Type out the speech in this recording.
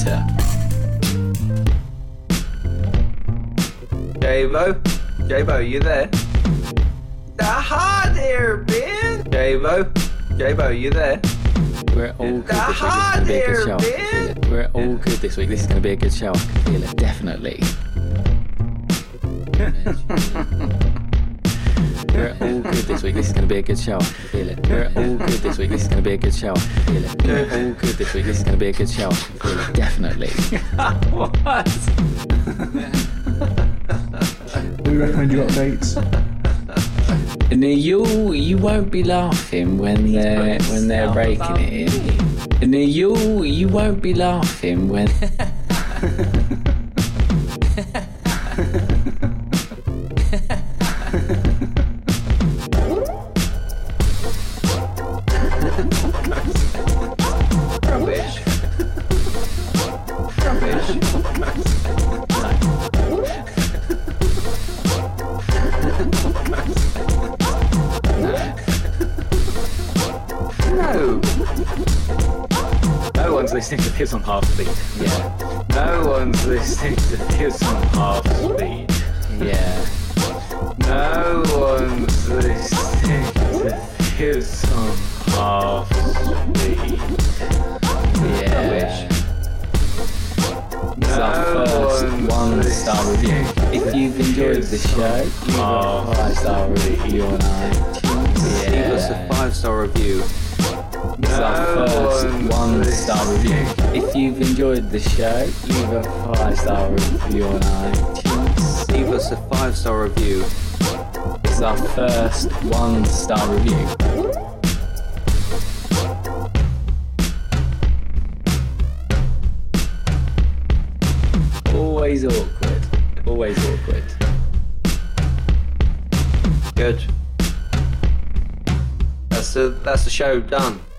later. Jabo, you there? Hi there, Ben. Jabo, you there? We're all good this week. This is going to be a good show. I can feel it. We're all good this week. This is going to be a good show. I can feel it. Definitely. We're all good this week. This is going to be a good show. I can feel it. We're all good this week. This is going to be a good show. I can feel it. We're all good this week. This is going to be a good show. I can feel it. Definitely. What? Do you recommend you got dates? And you won't be laughing when they're breaking it in. And you won't be laughing when. Rubbish. No one's listening to this on half speed. Yeah. No one's listening to this on half speed. Yeah. No one's listening to this on half speed. Yeah. It's our first 1-star review. If you've enjoyed the show, leave a 5-star review on iTunes. Leave us a 5-star review. It's our first 1-star review. If you've enjoyed the show, leave a 5-star review on iTunes. Leave us a 5-star review. It's our first 1-star review. Always awkward. Always awkward. Good. That's the show done.